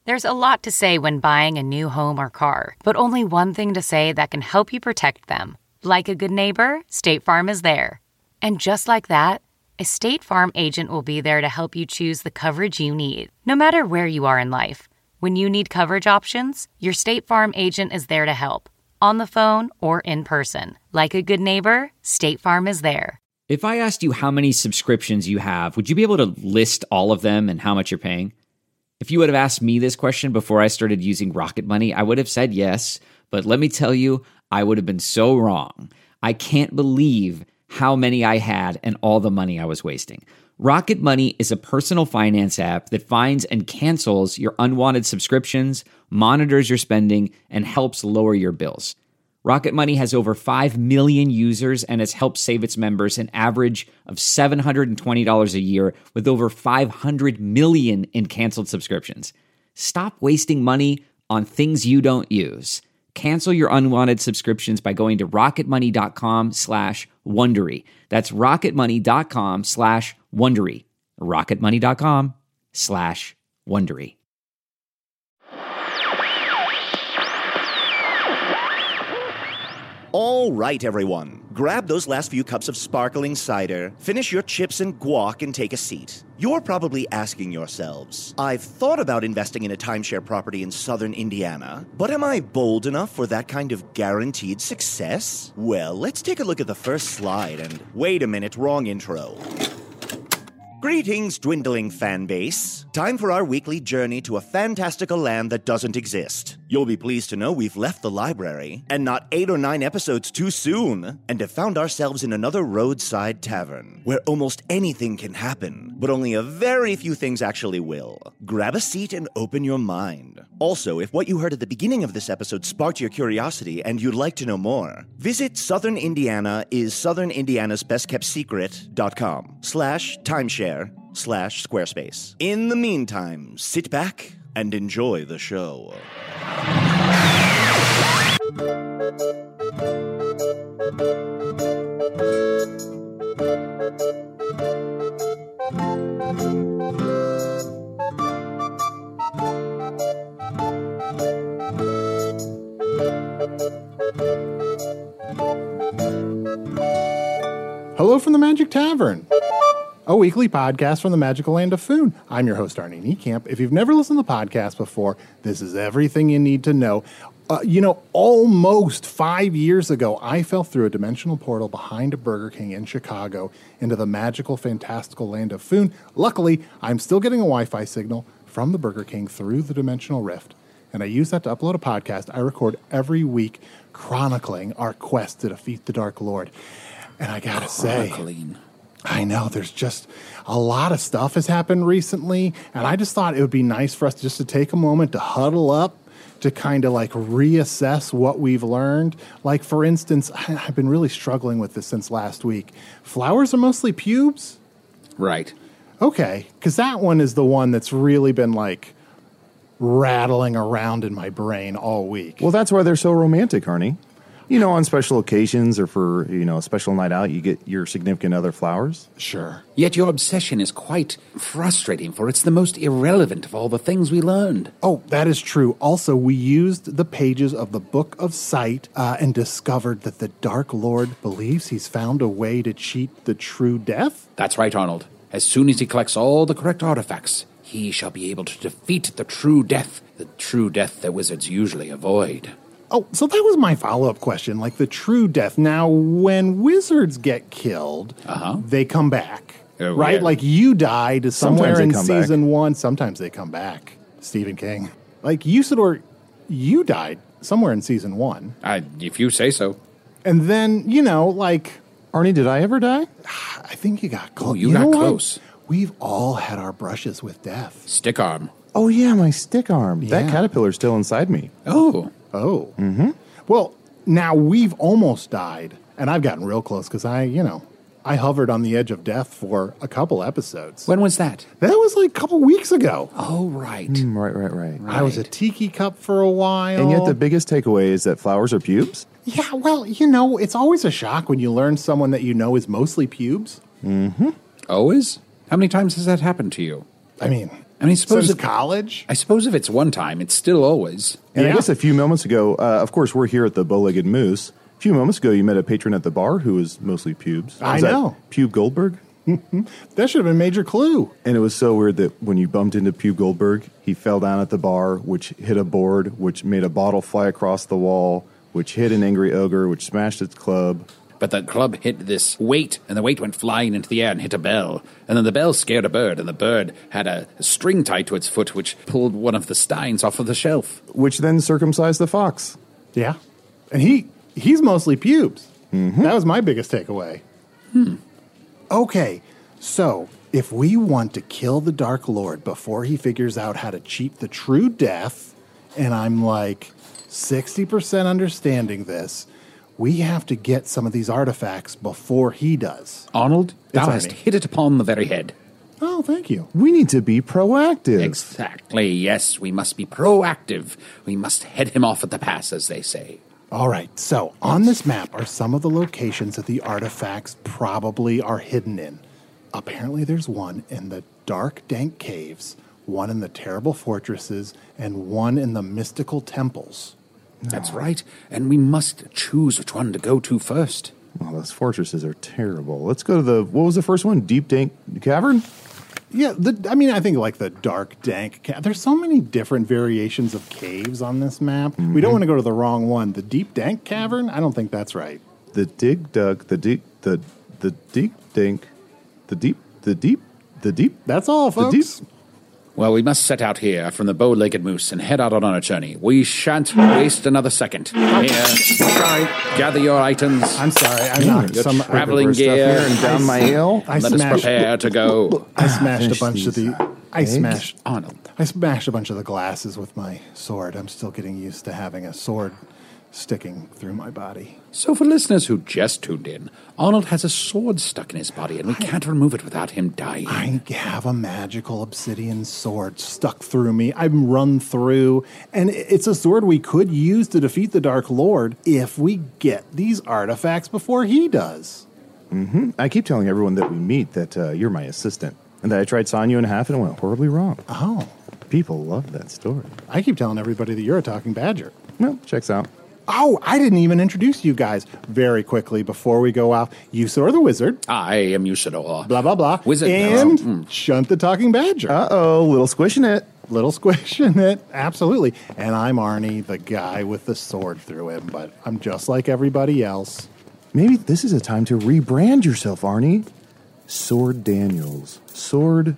There's a lot to say when buying a new home or car, but only one thing to say that can help you protect them. Like a good neighbor, State Farm is there. And just like that, a State Farm agent will be there to help you choose the coverage you need, no matter where you are in life. When you need coverage options, your State Farm agent is there to help, on the phone or in person. Like a good neighbor, State Farm is there. If I asked you how many subscriptions you have, would you be able to list all of them and how much you're paying? If you would have asked me this question before I started using Rocket Money, I would have said yes, but let me tell you, I would have been so wrong. I can't believe how many I had and all the money I was wasting. Rocket Money is a personal finance app that finds and cancels your unwanted subscriptions, monitors your spending, and helps lower your bills. Rocket Money has over 5 million users and has helped save its members an average of $720 a year with over 500 million in canceled subscriptions. Stop wasting money on things you don't use. Cancel your unwanted subscriptions by going to rocketmoney.com/Wondery. That's rocketmoney.com/Wondery. rocketmoney.com/Wondery. All right, everyone. Grab those last few cups of sparkling cider, finish your chips and guac, and take a seat. You're probably asking yourselves, I've thought about investing in a timeshare property in southern Indiana, but am I bold enough for that kind of guaranteed success? Well, let's take a look at the first slide and... Wait a minute, wrong intro. Greetings, dwindling fan base. Time for our weekly journey to a fantastical land that doesn't exist. You'll be pleased to know we've left the library, and not 8 or 9 episodes too soon, and have found ourselves in another roadside tavern, where almost anything can happen, but only a very few things actually will. Grab a seat and open your mind. Also, if what you heard at the beginning of this episode sparked your curiosity and you'd like to know more, visit Southern Indiana is Southern Indiana's best-kept secret.com/timeshare/Squarespace. In the meantime, sit back and enjoy the show. Hello from the Magic Tavern, a weekly podcast from the magical land of Foon. I'm your host, Arnie Niekamp. If you've never listened to the podcast before, this is everything you need to know. Almost 5 years ago, I fell through a dimensional portal behind a Burger King in Chicago into the magical, fantastical land of Foon. Luckily, I'm still getting a Wi-Fi signal from the Burger King through the dimensional rift, and I use that to upload a podcast I record every week chronicling our quest to defeat the Dark Lord. And I gotta say, I know there's just a lot of stuff has happened recently, and I just thought it would be nice for us just to take a moment to huddle up to kind of like reassess what we've learned. Like, for instance, I've been really struggling with this since last week. Flowers are mostly pubes? Right. Okay, because that one is the one that's really been like rattling around in my brain all week. Well, that's why they're so romantic, Arnie. You know, on special occasions or for, a special night out, you get your significant other flowers. Sure. Yet your obsession is quite frustrating, for it's the most irrelevant of all the things we learned. Oh, that is true. Also, we used the pages of the Book of Sight and discovered that the Dark Lord believes he's found a way to cheat the true death? That's right, Arnold. As soon as he collects all the correct artifacts, he shall be able to defeat the true death that wizards usually avoid. Oh, so that was my follow-up question, like the true death. Now, when wizards get killed, they come back, right? Yeah. Like you died somewhere in season back. 1. Sometimes they come back. Stephen King. Like Usador, you died somewhere in season 1. If you say so. And then, Arnie, did I ever die? I think you got close. Oh, you got close. We've all had our brushes with death. Stick arm. Oh, yeah, my stick arm. Yeah. That caterpillar's still inside me. Oh. Oh. Mm-hmm. Well, now we've almost died, and I've gotten real close because I hovered on the edge of death for a couple episodes. When was that? That was like a couple weeks ago. Oh, right. Right. I was a tiki cup for a while. And yet the biggest takeaway is that flowers are pubes? Yeah, well, it's always a shock when you learn someone that you know is mostly pubes. Mm-hmm. Always? How many times has that happened to you? I mean, I mean, suppose Since if, college? I suppose if it's one time, it's still always. And Yeah. I guess a few moments ago, of course, we're here at the Bow-Legged Moose. A few moments ago, you met a patron at the bar who was mostly pubes. I Was that know. Pube Goldberg? That should have been a major clue. And it was so weird that when you bumped into Pube Goldberg, he fell down at the bar, which hit a board, which made a bottle fly across the wall, which hit an angry ogre, which smashed its club. But the club hit this weight, and the weight went flying into the air and hit a bell. And then the bell scared a bird, and the bird had a string tied to its foot, which pulled one of the steins off of the shelf. Which then circumcised the fox. Yeah. And he's mostly pubes. That was my biggest takeaway. Okay, so if we want to kill the Dark Lord before he figures out how to cheat the true death, and I'm like 60% understanding this, we have to get some of these artifacts before he does. Arnold, thou It's hast Arnie. hit it upon the very head. Oh, thank you. We need to be proactive. Exactly, yes, we must be proactive. We must head him off at the pass, as they say. All right, so on this map are some of the locations that the artifacts probably are hidden in. Apparently, there's one in the dark, dank caves, one in the terrible fortresses, and one in the mystical temples. That's right, and we must choose which one to go to first. Oh, those fortresses are terrible. Let's go to what was the first one? Deep Dank Cavern? Yeah, I think like the dark, dank there's so many different variations of caves on this map. We don't want to go to the wrong one. The deep, dank cavern? I don't think that's right. The Dig Dug, the Deep Dank, the Deep. That's all, The folks. deep- Well, we must set out here from the Bow-Legged Moose and head out on our journey. We shan't waste another second. Here, Sorry. gather your items. I'm sorry. I knocked Your some traveling Stuff here gear. and down my ale. I Let us smashed. prepare to go. I smashed a Finish bunch of these the. I eggs. smashed. Arnold. I smashed a bunch of the glasses with my sword. I'm still getting used to having a sword sticking through my body. So for listeners who just tuned in, Arnold has a sword stuck in his body, and we can't remove it without him dying. I have a magical obsidian sword stuck through me. I'm run through, and it's a sword we could use to defeat the Dark Lord if we get these artifacts before he does. I keep telling everyone that we meet that you're my assistant, and that I tried sawing you in half and it went horribly wrong. Oh, People love that story. I keep telling everybody that you're a talking badger. Well, checks out. Oh, I didn't even introduce you guys very quickly before we go off. Usador the Wizard, I am Usador. blah, blah, blah. Wizard. And Shunt the Talking Badger. Uh-oh, little squish in it. Little squish in it, absolutely. And I'm Arnie, the guy with the sword through him, but I'm just like everybody else. Maybe this is a time to rebrand yourself, Arnie. Sword Daniels. Sword.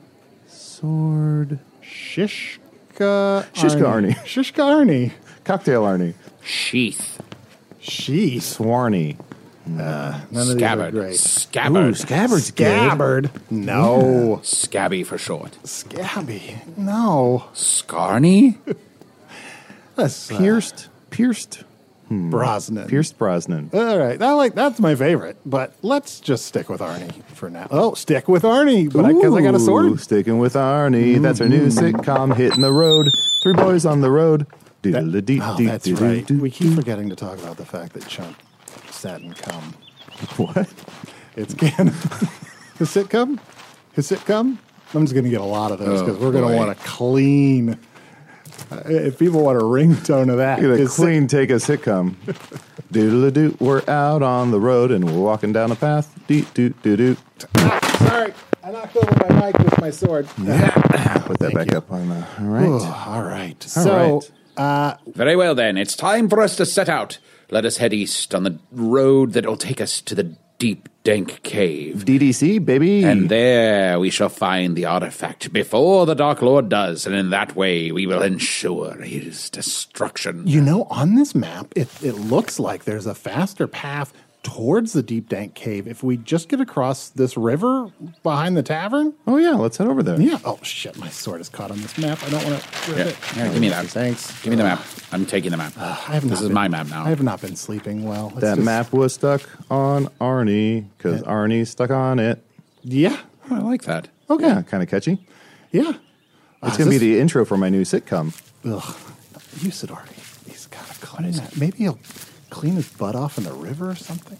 Shishka Arnie. Shishka Arnie. Cocktail Arnie. Sheath. Sheesh. Swarny. None of these are Scabbard. great. Scabbard. Ooh, Scabbard's good. Scabbard. No. Scabby for short. Scabby. No. Scarny? That's Pierced. Brosnan. Pierced Brosnan. All right. That's my favorite, but let's just stick with Arnie for now. Oh, stick with Arnie, but because I got a Ooh, sword. Sticking with Arnie. That's our new sitcom, Hitting the Road. Three boys on the road. Oh, that's right. We keep forgetting to talk about the fact that Chunk sat and come. What? It's canon. His sitcom? I'm just going to get a lot of those because we're going to boy. want to clean. If people want a ringtone of that, Get a his clean take a sitcom. Doodle-a-doo. We're out on the road and we're walking down a path. Doo-doo-doo-doo. Sorry, I knocked over my mic with my sword. Put that back you. up on the... All right. All right. So, Very well, then. It's time for us to set out. Let us head east on the road that will take us to the deep, dank cave. DDC, baby. And there we shall find the artifact before the Dark Lord does, and in that way we will ensure his destruction. you know, on this map, it looks like there's a faster path towards the deep dank cave if we just get across this river behind the tavern. Oh, yeah. Let's head over there. Yeah. Oh, shit. My sword is caught on this map. I don't want to rip Here, it. here, give me that. Thanks. Give me the map. I'm taking the map. This is my map now. I have not been sleeping well. It's That just- map was stuck on Arnie because Arnie's stuck on it. Yeah. I like that. Okay. Yeah, kind of catchy. Yeah. It's going to be the intro for my new sitcom. Ugh. Usador. He's got to clean that. Maybe he'll clean his butt off in the river or something.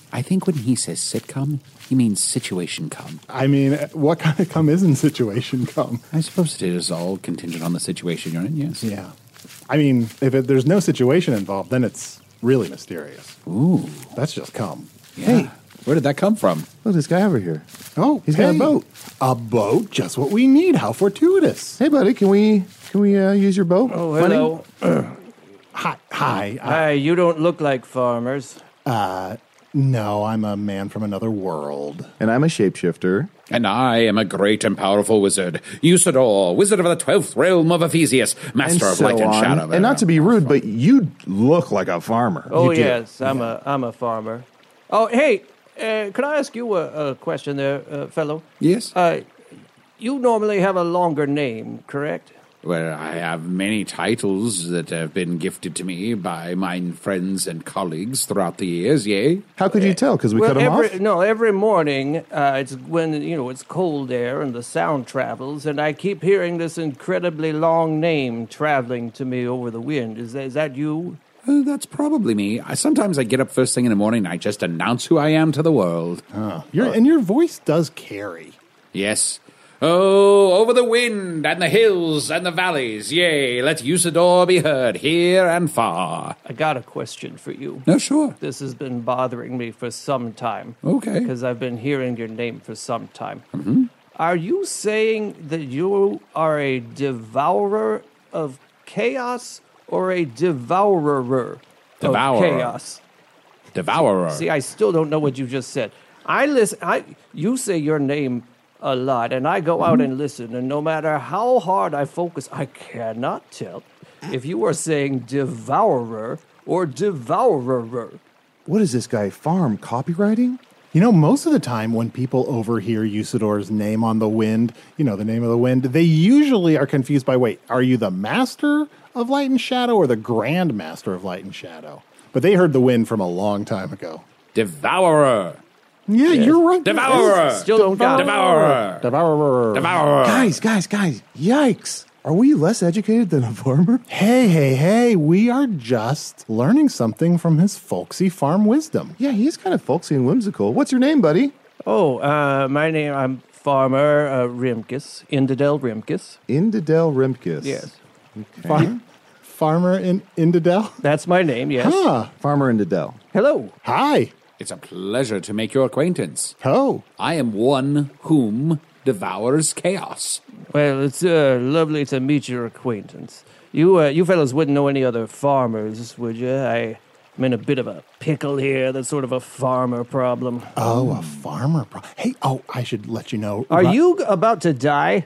I think when he says sitcom, he means situation come. I mean, what kind of cum isn't situation cum? I suppose it is all contingent on the situation you're in, yes. Yeah. I mean, if there's no situation involved, then it's really mysterious. Ooh. That's just cum. Yeah. Hey. Where did that come from? Look, this guy over here. Oh, He's got a boat. A boat? Just what we need. How fortuitous. Hey, buddy, can we use your boat? Oh, buddy? hello. Hi. You don't look like farmers. No, I'm a man from another world. And I'm a shapeshifter. And I am a great and powerful wizard, Usador, wizard of the 12th realm of Ephesius, master of light and shadow. And not to be rude, but you look like a farmer. Oh, You do. yes, I'm a farmer. Oh, hey, could I ask you a question there, fellow? Yes? You normally have a longer name, correct? Well, I have many titles that have been gifted to me by my friends and colleagues throughout the years, yea? How could you tell? Because we cut him off? No, every morning, it's when, it's cold air and the sound travels, and I keep hearing this incredibly long name traveling to me over the wind. Is that you? That's probably me. Sometimes I get up first thing in the morning and I just announce who I am to the world. And your voice does carry. Yes. Oh, over the wind and the hills and the valleys, yea, let Usador be heard here and far. I got a question for you. No, sure. This has been bothering me for some time. Okay. Because I've been hearing your name for some time. Mm-hmm. Are you saying that you are a devourer of chaos or a devourer of chaos? Devourer. See, I still don't know what you just said. You say your name a lot, and I go out and listen, and no matter how hard I focus, I cannot tell if you are saying devourer or devourer. What is this guy, farm copywriting? Most of the time when people overhear Usador's name on the wind, the name of the wind, they usually are confused by, wait, are you the master of light and shadow or the grand master of light and shadow? But they heard the wind from a long time ago. Devourer. Yeah, you're right. Devourer. Still don't got it. Devourer. Devourer. Devourer. Guys, yikes. Are we less educated than a farmer? Hey, we are just learning something from his folksy farm wisdom. Yeah, he's kind of folksy and whimsical. What's your name, buddy? Oh, my name, I'm Farmer Rimkus, Indadel Rimkus. Indadel Rimkus. Yes. Farmer in Indadel? That's my name, yes. Farmer Indadel. Hello. Hi. It's a pleasure to make your acquaintance. Oh. I am one whom devours chaos. Well, it's lovely to meet your acquaintance. You fellows wouldn't know any other farmers, would you? I'm in a bit of a pickle here. That's sort of a farmer problem. Oh, a farmer problem. Hey, I should let you know. Are you about to die?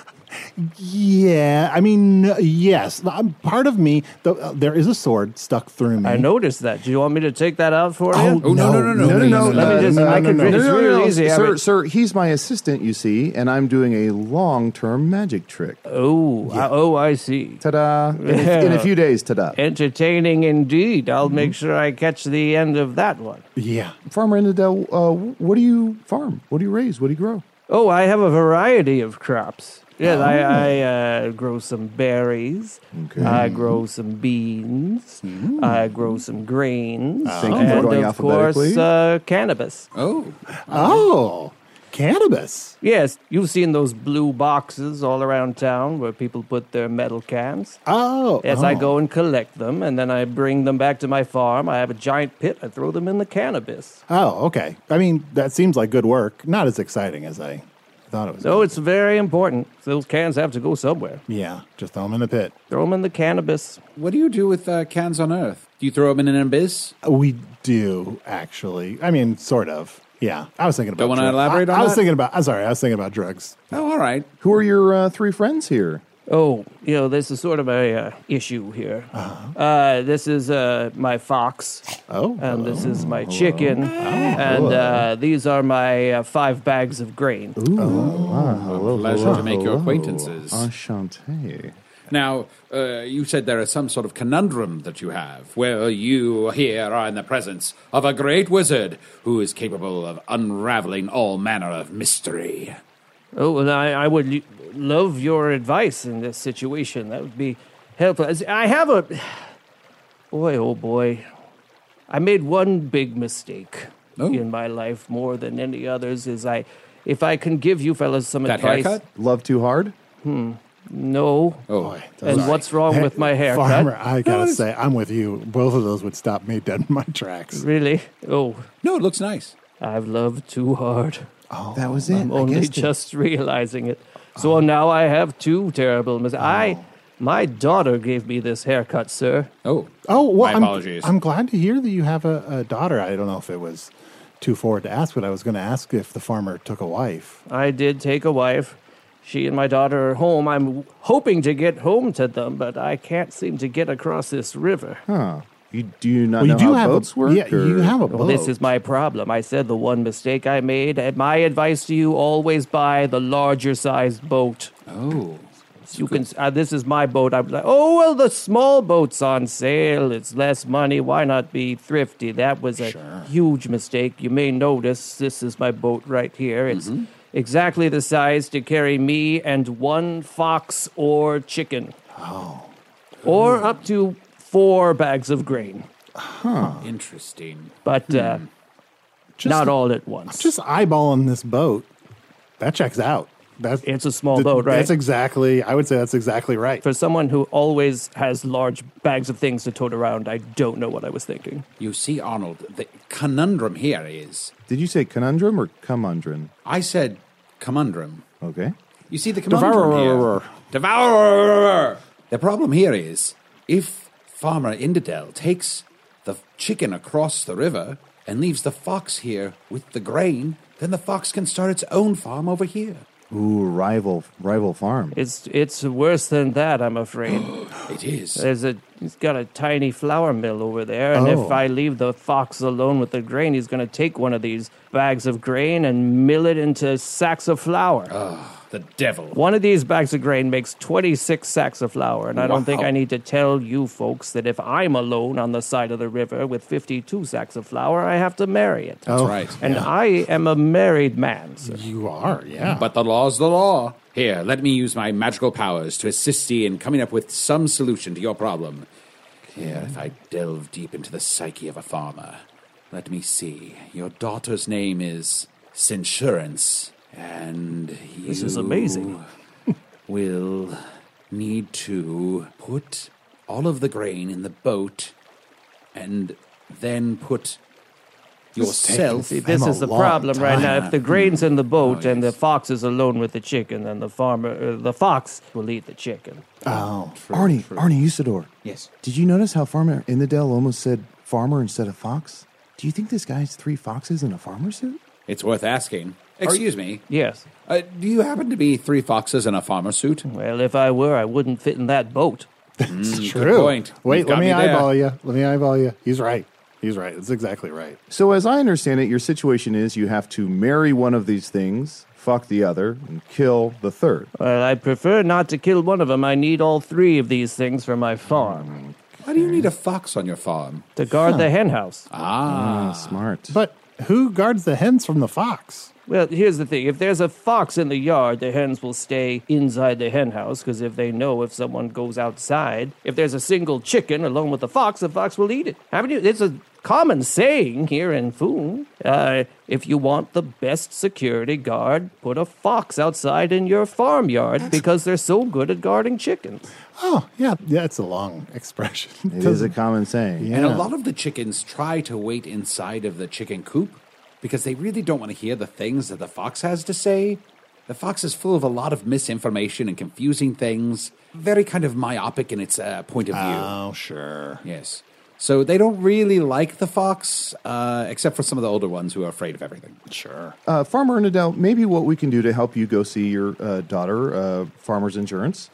Yeah, yes. Part of me, there is a sword stuck through me. I noticed that. Do you want me to take that out for you? Oh, no. Let me just, I can it's real easy. Sir, he's my assistant, you see, and I'm doing a long-term magic trick. I see. Ta-da. In a few days, ta-da. Entertaining indeed. I'll make sure I catch the end of that one. Yeah. Farmer Indadel, what do you farm? What do you raise? What do you grow? Oh, I have a variety of crops. Yes, I grow some berries. Okay. I grow some beans. I grow some grains. And, of course, cannabis. Oh, cannabis. Yes, you've seen those blue boxes all around town where people put their metal cans. Oh. Yes, I go and collect them, and then I bring them back to my farm. I have a giant pit. I throw them in the cannabis. Oh, okay. That seems like good work. Not as exciting as I thought it was. So it's very important. Those cans have to go somewhere. Yeah, just throw them in the pit. Throw them in the cannabis. What do you do with cans on Earth? Do you throw them in an abyss? We do, actually. Sort of. Yeah, I was thinking about. Don't want to elaborate on that? I was thinking about drugs. Oh, all right. Who are your three friends here? Oh, this is sort of a issue here. This is my fox. Oh. And this is my chicken. And these are my 5 bags of grain. Ooh. Pleasure to make your acquaintances. Enchanté. Now, you said there is some sort of conundrum that you have. Well, you here are in the presence of a great wizard who is capable of unraveling all manner of mystery. Oh, and I would love your advice in this situation. That would be helpful. I have a... Boy, oh boy. I made one big mistake. in my life more than any others is if I can give you fellas some That advice. haircut? Love too hard? No. Oh, And what's wrong with my haircut? Farmer, I gotta say, I'm with you. Both of those would stop me dead in my tracks. Really? Oh, no, it looks nice. I've loved too hard. That was it. I'm I only guessed it. just realizing it. So now I have two terrible mistakes. My daughter gave me this haircut, sir. Oh, Oh, well, my apologies. I'm glad to hear that you have a daughter. I don't know if it was too forward to ask, but I was going to ask if the farmer took a wife. I did take a wife. She and my daughter are home. I'm hoping to get home to them, but I can't seem to get across this river. Huh. Do you not Well, you know do how have boats a work? yeah. You or- have a Well, boat. this is my problem. I said the one mistake I made. And my advice to you: always buy the larger sized boat. Oh, You can. This is my boat. I'm like, oh well, the small boat's on sale. It's less money. Why not be thrifty? That was a huge mistake. You may notice this is my boat right here. It's exactly the size to carry me and one fox or chicken. Oh. Or up to 4 bags of grain, interesting. but Just- not all at once. Just eyeballing this boat. That checks out. That's It's a small boat, right? That's exactly. I would say that's exactly right. For someone who always has large bags of things to tote around, I don't know what I was thinking. You see, Arnold, the conundrum here is, Did you say conundrum or cumundrum? I said conundrum. Okay. You see, the conundrum here. Devourer. The problem here is, if Farmer Indadel takes the chicken across the river and leaves the fox here with the grain, then the fox can start its own farm over here. Ooh, rival farm. It's worse than that, I'm afraid. It is. He's got a tiny flour mill over there, and if I leave the fox alone with the grain, he's going to take one of these bags of grain and mill it into sacks of flour. The devil. One of these bags of grain makes 26 sacks of flour, and I don't think Wow. I need to tell you folks that if I'm alone on the side of the river with 52 sacks of flour, I have to marry it. That's right. And I am a married man, sir. You are, yeah. But the law's the law. Here, let me use my magical powers to assist you in coming up with some solution to your problem. Here, if I delve deep into the psyche of a farmer, let me see. Your daughter's name is Cinsurance, and This is amazing. will need to put all of the grain in the boat and then put yourself. See, this I'm is a the long problem right now. time. If the grain's in the boat and the yes. fox is alone with the chicken, then the fox will eat the chicken. Oh, Arnie, Usador. Yes. Did you notice how Farmer Indadel almost said farmer instead of fox? Do you think this guy has 3 foxes in a farmer suit? It's worth asking. Excuse me. Yes. Do you happen to be 3 foxes in a farmer suit? Well, if I were, I wouldn't fit in that boat. it's good true. point. Wait, You've let got me me there. eyeball you. Let me eyeball you. He's right. He's right. It's exactly right. So as I understand it, your situation is you have to marry one of these things, fuck the other, and kill the third. Well, I prefer not to kill one of them. I need all 3 of these things for my farm Why do you need a fox on your farm? to guard the hen house. Ah, smart. But who guards the hens from the fox? Well, here's the thing. If there's a fox in the yard, the hens will stay inside the hen house, because if they know if someone goes outside, if there's a single chicken alone with the fox will eat it. Haven't you? It's a common saying here in Foon. If you want the best security guard, put a fox outside in your farmyard, because they're so good at guarding chickens. Oh, yeah. Yeah, it's a long expression. It is a common saying. And a lot of the chickens try to wait inside of the chicken coop because they really don't want to hear the things that the fox has to say. The fox is full of a lot of misinformation and confusing things, very kind of myopic in its point of view. Oh, sure. Yes. So they don't really like the fox, except for some of the older ones who are afraid of everything. Sure. Farmer Indadel, maybe what we can do to help you go see your daughter, Farmer's Insurance,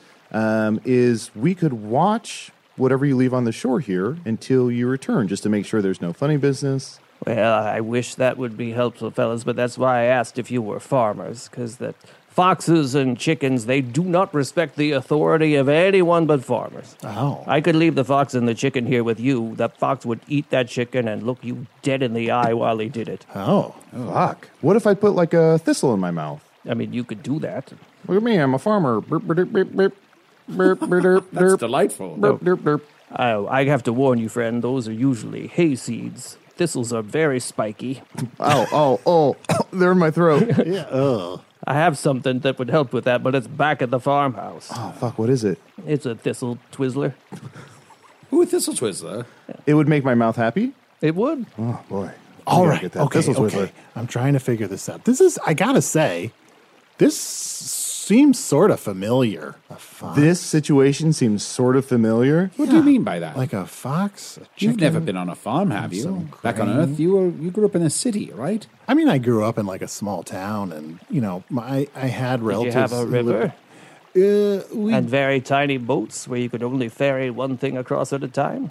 is we could watch whatever you leave on the shore here until you return, just to make sure there's no funny business. Well, I wish that would be helpful, fellas, but that's why I asked if you were farmers, because the foxes and chickens, they do not respect the authority of anyone but farmers. Oh. I could leave the fox and the chicken here with you. That fox would eat that chicken and look you dead in the eye while he did it. Oh. Fuck. What if I put like a thistle in my mouth? I mean, you could do that. Look at me, I'm a farmer. Burp, burp, burp, burp, burp, burp, burp, That's burp, delightful. burp, burp, burp. I have to warn you, friend, those are usually hay seeds. thistles are very spiky. Oh, they're in my throat. Yeah. Ugh. I have something that would help with that, but it's back at the farmhouse. Oh, fuck, what is it? It's a thistle twizzler. Ooh, Thistle Twizzler. It would make my mouth happy? It would. Oh, boy. All I gotta right. get that Okay. Thistle Twizzler. Okay. I'm trying to figure this out. I gotta say, this seems sort of familiar. A fox. This situation seems sort of familiar. What do you mean by that? Like a fox? A You've never chicken? been on a farm, have you? some Back on grain. Earth, you grew up in a city, right? I mean, I grew up in like a small town, and I had Did you relatives. have a who lived- river? We And very tiny boats where you could only ferry one thing across at a time?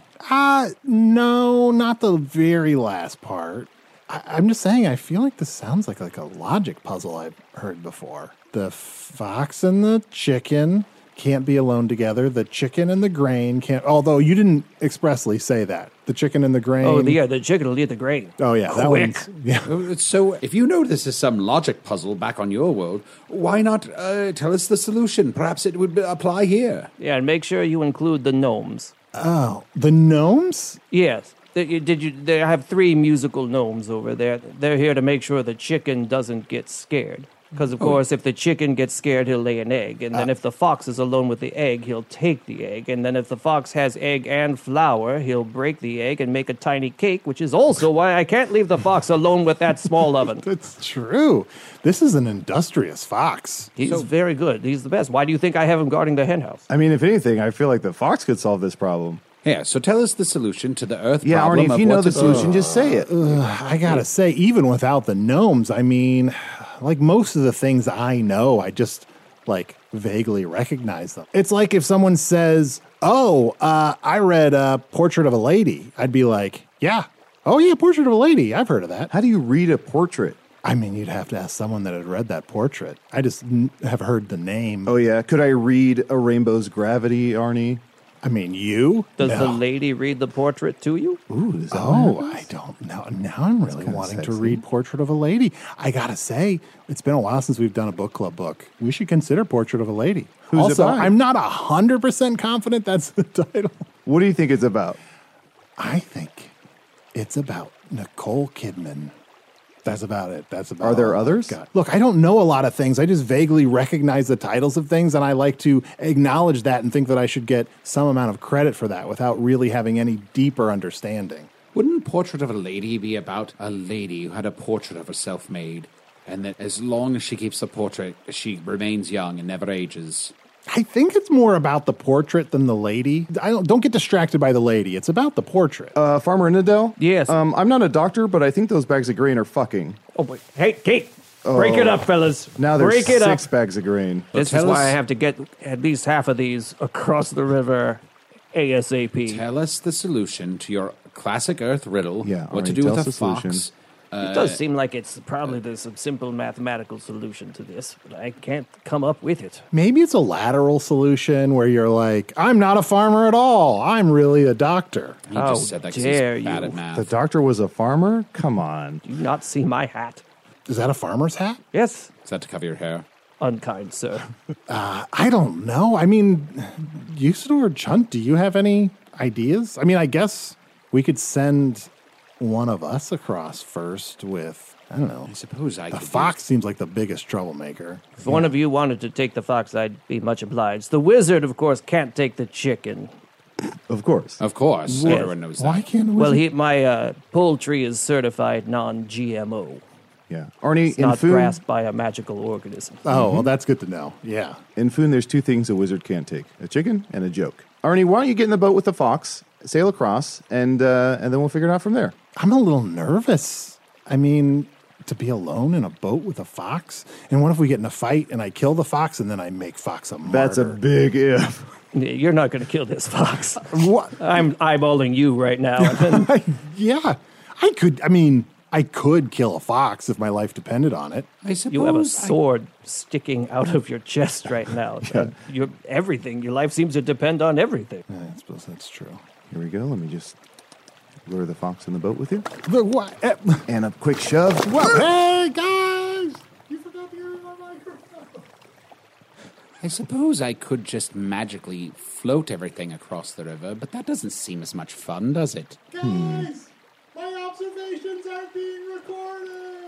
no, not the very last part. I'm just saying, I feel like this sounds like a logic puzzle I've heard before. The fox and the chicken can't be alone together. The chicken and the grain can't. Although you didn't expressly say that. The chicken and the grain. Oh, the chicken will eat the grain. Oh yeah, that Quick. one's yeah. So, if you know this is some logic puzzle back on your world, why not tell us the solution? Perhaps it would apply here. Yeah, and make sure you include the gnomes. Oh, the gnomes. Yes. They have 3 musical gnomes over there. They're here to make sure the chicken doesn't get scared. Because, of course, if the chicken gets scared, he'll lay an egg. And then if the fox is alone with the egg, he'll take the egg. And then if the fox has egg and flour, he'll break the egg and make a tiny cake, which is also why I can't leave the fox alone with that small oven. That's true. This is an industrious fox. He's very good. He's the best. Why do you think I have him guarding the hen house? I mean, if anything, I feel like the fox could solve this problem. Yeah, so tell us the solution to the Earth Yeah, problem. Arnie, if of you know what the to- solution, just say it. I gotta say, even without the gnomes, I mean, like most of the things I know, I just like vaguely recognize them. It's like if someone says, "Oh, I read Portrait of a Lady," I'd be like, "Yeah, oh yeah, Portrait of a Lady. I've heard of that." How do you read a portrait? I mean, you'd have to ask someone that had read that portrait. I just have heard the name. Oh, yeah. Could I read A Rainbow's Gravity, Arnie? I mean, you? Does No. the lady read the portrait to you? Ooh, is that Oh, what I happens? don't know. Now I'm really kinda wanting to sexy. read Portrait of a Lady. I gotta say, it's been a while since we've done a book club book. We should consider Portrait of a Lady. Who's it also, by? I'm not 100% confident that's the title. What do you think it's about? I think it's about Nicole Kidman. That's about it. That's about Are there all I've others? got. Look, I don't know a lot of things. I just vaguely recognize the titles of things, and I like to acknowledge that and think that I should get some amount of credit for that without really having any deeper understanding. Wouldn't Portrait of a Lady be about a lady who had a portrait of herself made, and that as long as she keeps the portrait, she remains young and never ages? I think it's more about the portrait than the lady. Don't get distracted by the lady. It's about the portrait. Farmer Innadell? Yes. I'm not a doctor, but I think those bags of grain are fucking. Oh, boy. Hey, Kate, break it up, fellas. Now there's break it 6 up. bags of grain. This is tell why us- I have to get at least half of these across the river ASAP. Tell us the solution to your classic Earth riddle. Yeah, what to Arnie, do tell with us a the solution. fox. It does seem like it's probably there's a simple mathematical solution to this, but I can't come up with it. Maybe it's a lateral solution where you're like, I'm not a farmer at all. I'm really a doctor. He How just said that 'cause dare he's bad you. at math. The doctor was a farmer? Come on. Do you not see my hat? Is that a farmer's hat? Yes, Is that to cover your hair? unkind sir. I don't know. I mean, Usador or Chunt, do you have any ideas? I mean, I guess we could send one of us across first with, I don't know. I suppose I The could fox seems like the biggest troublemaker. If one of you wanted to take the fox, I'd be much obliged. The wizard, of course, can't take the chicken. Of course. Of course, everyone knows that. Why can't we? Well, my poultry is certified non-GMO. Yeah. Arnie, It's in not Foon, grasped by a magical organism. Oh, well, that's good to know. Yeah. in Foon, there's 2 things a wizard can't take: a chicken and a joke. Arnie, why don't you get in the boat with the fox, sail across, and then we'll figure it out from there. I'm a little nervous. I mean, to be alone in a boat with a fox? And what if we get in a fight and I kill the fox and then I make Fox a martyr? That's a big if. You're not going to kill this fox. What? I'm eyeballing you right now. Yeah. I could kill a fox if my life depended on it. I suppose You have a I- sword sticking out of your chest right now. You're everything. Your life seems to depend on everything. I suppose that's true. Here we go. Let me just lure the fox in the boat with you. But what? And a quick shove. Hey, guys! You forgot to use my microphone. I suppose I could just magically float everything across the river, but that doesn't seem as much fun, does it? Guys, my observation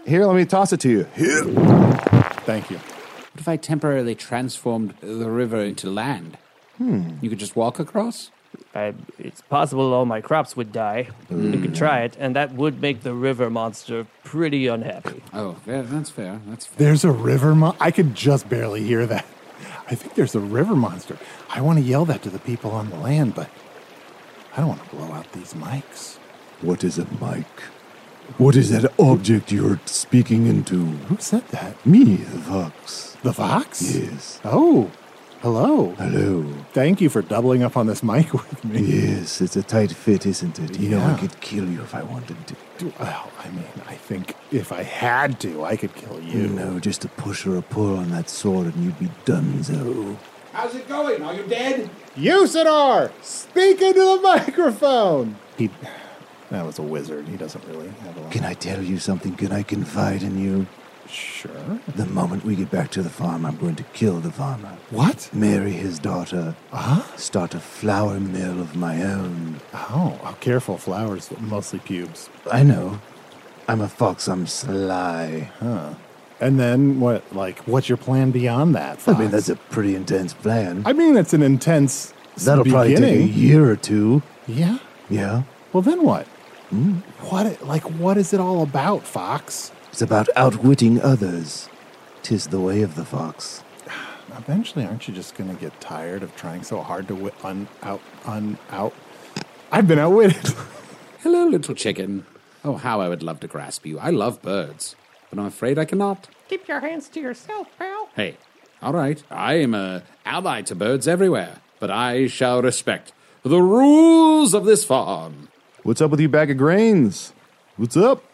Here, let me toss it to you. Here. Thank you. What if I temporarily transformed the river into land? You could just walk across? It's possible all my crops would die. You could try it, and that would make the river monster pretty unhappy. Oh, yeah, that's fair. That's fair. There's a river I could just barely hear that. I think there's a river monster. I want to yell that to the people on the land, but I don't want to blow out these mics. What is a mic? What is that object you're speaking into? Who said that? Me, the fox. The fox? Yes. Oh, hello. Hello. Thank you for doubling up on this mic with me. Yes, it's a tight fit, isn't it? You know I Yeah. could kill you if I wanted to. Well, I mean, I think if I had to, I could kill you. No, just a push or a pull on that sword and you'd be donezo. How's it going? Are you dead? Usador, speak into the microphone. That was a wizard. He doesn't really have a lot. Can I tell you something? Can I confide in you? Sure. The moment we get back to the farm, I'm going to kill the farmer. What? Marry his daughter. Huh? Start a flour mill of my own. Oh, careful. Flowers, mostly pubes. I know. I'm a fox. I'm sly. And then what? Like, what's your plan beyond that? Fox? I mean, that's a pretty intense plan. I mean, it's an intense. That'll probably take a beginning. year or two. Yeah. Yeah. Well, then what? What is it all about, Fox? It's about outwitting others. 'Tis the way of the fox. Eventually, aren't you just going to get tired of trying so hard to out? I've been outwitted. Hello, little chicken. Oh, how I would love to grasp you. I love birds, but I'm afraid I cannot. Keep your hands to yourself, pal. Hey, all right. I am an ally to birds everywhere, but I shall respect the rules of this farm. What's up with you bag of grains? What's up?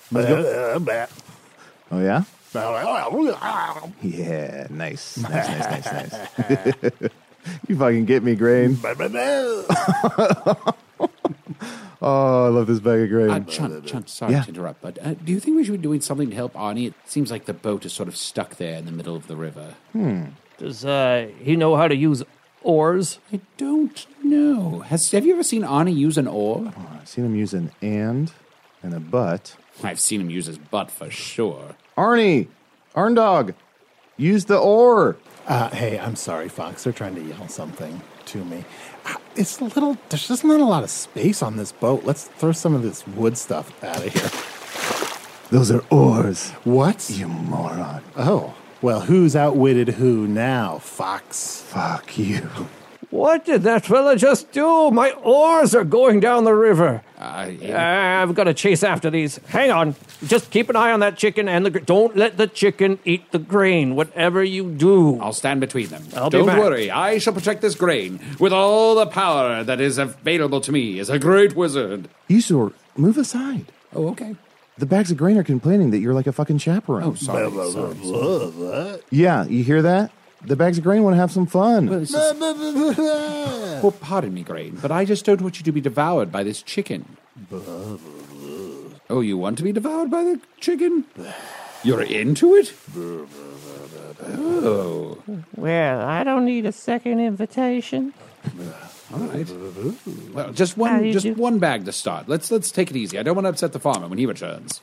Oh, yeah? Yeah, nice. Nice. You fucking get me, Grain. Oh, I love this bag of grain. Chunt, sorry to interrupt, but do you think we should be doing something to help Arnie? It seems like the boat is sort of stuck there in the middle of the river. Does he know how to use oars? I don't know. Have you ever seen Arnie use an oar? I've seen him use an and a but. I've seen him use his butt for sure. Arnie! Arndog! Use the oar! Hey, I'm sorry, Fox. They're trying to yell something to me. It's a little. There's just not a lot of space on this boat. Let's throw some of this wood stuff out of here. Those are oars. What? You moron. Oh, well, who's outwitted who now, Fox? Fuck you. What did that fella just do? My oars are going down the river. I've got to chase after these. Hang on. Just keep an eye on that chicken and don't let the chicken eat the grain, whatever you do. I'll stand between them. I'll be Don't back. worry, I shall protect this grain with all the power that is available to me as a great wizard. Usador, move aside. Oh, okay. The bags of grain are complaining that you're like a fucking chaperone. Oh, sorry. Yeah, you hear that? The bags of grain want to have some fun. Well, pardon me, Grain, but I just don't want you to be devoured by this chicken. Oh, you want to be devoured by the chicken? You're into it? Oh, Well, I don't need a second invitation. all right. Well, just How do you do? one bag to start. Let's take it easy. I don't want to upset the farmer when he returns.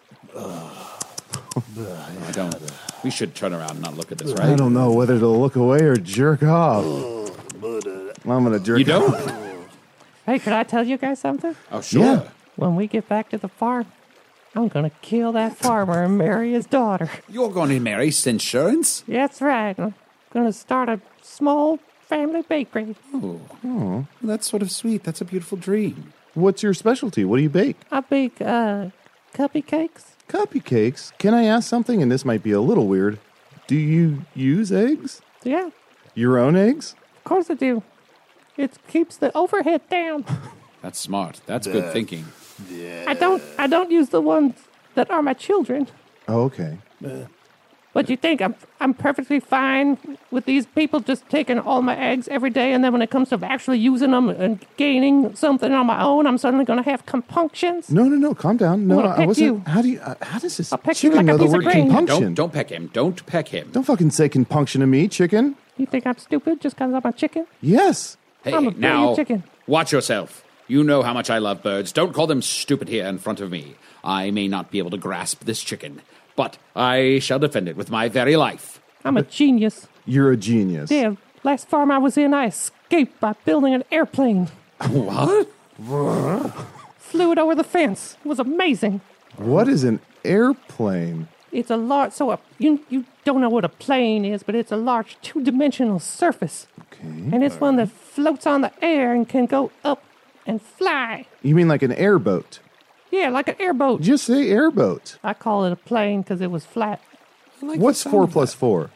I don't. We should turn around and not look at this, right? I don't know whether to look away or jerk off. I'm going to jerk You don't? off. Hey, could I tell you guys something? Oh, sure. Yeah. When we get back to the farm, I'm going to kill that farmer and marry his daughter. You're going to marry Insurance? That's right. I'm going to start a small family bakery. Oh, that's sort of sweet. That's a beautiful dream. What's your specialty? What do you bake? I bake cuppy cakes. Cuppy cakes. Can I ask something? And this might be a little weird. Do you use eggs? Yeah, Your own eggs? of course I do. It keeps the overhead down. That's smart. That's good thinking. I don't use the ones that are my children. Oh, okay. What do you think? I'm perfectly fine with these people just taking all my eggs every day, and then when it comes to actually using them and gaining something on my own, I'm suddenly going to have compunctions. No. Calm down. No, I'm gonna I peck wasn't. you. How does this I'll peck you chicken like a know the piece of word grain. compunction? Don't peck him. Don't peck him. Don't fucking say compunction to me, chicken. You think I'm stupid just because I'm a chicken? Yes. Hey, I'm a now, brilliant chicken. watch yourself. You know how much I love birds. Don't call them stupid here in front of me. I may not be able to grasp this chicken, but I shall defend it with my very life. I'm a genius. You're a genius. Yeah, last farm I was in, I escaped by building an airplane. What? Flew it over the fence. It was amazing. What is an airplane? It's a large, you don't know what a plane is, but it's a large two-dimensional surface. Okay. And it's one that floats on the air and can go up and fly. You mean like an airboat? Yeah, like an airboat. Just say airboat. I call it a plane because it was flat. What's 4 plus 4?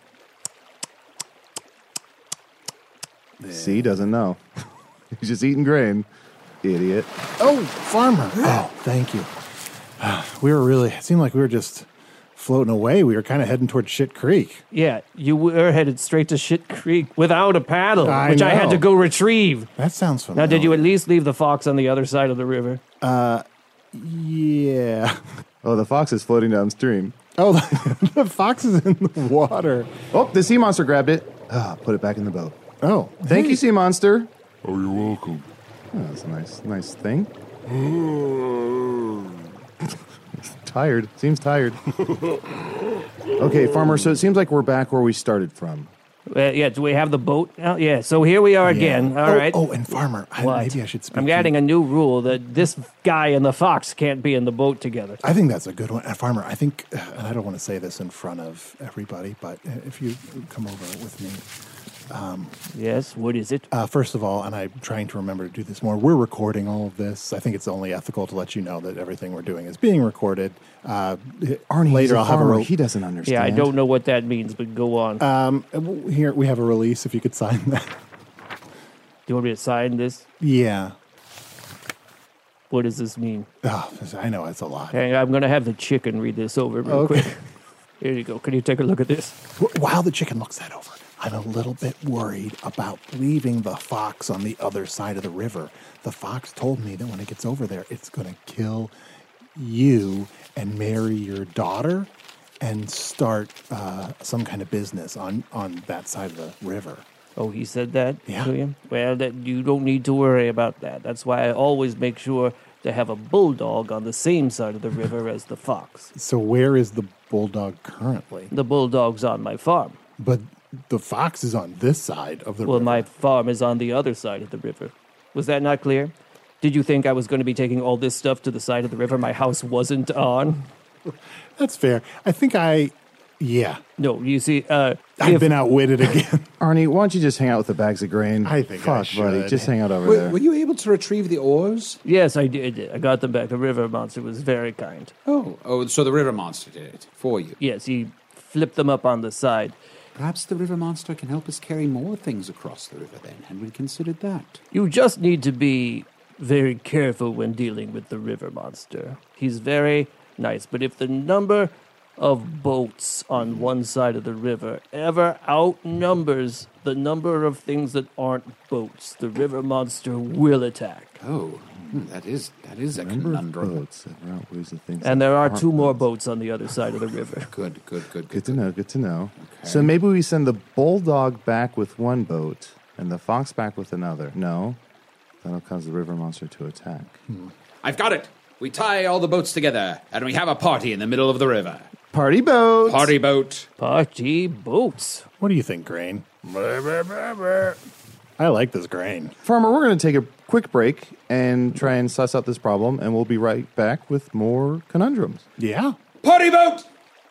C doesn't know. He's just eating grain. Idiot. Oh, farmer. Oh, thank you. It seemed like we were just floating away. We were kind of heading toward Shit Creek. Yeah, you were headed straight to Shit Creek without a paddle, which I had know. to go retrieve. That sounds familiar. Now, did you at least leave the fox on the other side of the river? Yeah. Oh, the fox is floating downstream. Oh, the fox is in the water. Oh, the sea monster grabbed it. Put it back in the boat. Oh, Thank you, sea monster. Oh, you're welcome. Oh, that's a nice thing. Tired. Seems tired. Okay, farmer, so it seems like we're back where we started from. Yeah, do we have the boat? Oh, yeah, so here we are again. All right. Oh, and farmer, maybe I should speak. I'm to adding you. a new rule that this guy and the fox can't be in the boat together. I think that's a good one. Farmer, I think, and I don't want to say this in front of everybody, but if you come over with me. Yes, what is it? First of all, and I'm trying to remember to do this more, we're recording all of this. I think it's only ethical to let you know that everything we're doing is being recorded. Arnie, later I'll have he doesn't understand. Yeah, I don't know what that means, but go on. Here, we have a release, if you could sign that. Do you want me to sign this? Yeah. What does this mean? Oh, I know, it's a lot. Hang on, I'm going to have the chicken read this over real Okay. quick. Here you go. Can you take a look at this? While the chicken looks that over, I'm a little bit worried about leaving the fox on the other side of the river. The fox told me that when it gets over there, it's going to kill you and marry your daughter and start some kind of business on that side of the river. Oh, he said that Yeah. to you? Well, you don't need to worry about that. That's why I always make sure to have a bulldog on the same side of the river as the fox. So where is the bulldog currently? The bulldog's on my farm. But the fox is on this side of the river. Well, my farm is on the other side of the river. Was that not clear? Did you think I was going to be taking all this stuff to the side of the river my house wasn't on? That's fair. I think yeah. No, you see, I've been outwitted again. Arnie, why don't you just hang out with the bags of grain? I think I Fuck, buddy. should. Just hang out over there. Were you able to retrieve the oars? Yes, I did. I got them back. The river monster was very kind. Oh, so the river monster did it for you. Yes, he flipped them up on the side. Perhaps the river monster can help us carry more things across the river then. Had we considered that? You just need to be very careful when dealing with the river monster. He's very nice, but if the number of boats on one side of the river ever outnumbers the number of things that aren't boats, the river monster will attack. Oh, that is a Number of conundrum. boats that outweighs the things. And that there are aren't 2 more boats. boats on the other side of the river. Good. Good to know. Good to know. So maybe we send the bulldog back with one boat and the fox back with another. No, that'll cause the river monster to attack. I've got it. We tie all the boats together, and we have a party in the middle of the river. Party boat. Party boat. Party boats. What do you think, Grain? I like this grain. Farmer, we're going to take a quick break and try and suss out this problem, and we'll be right back with more conundrums. Yeah. Party boat!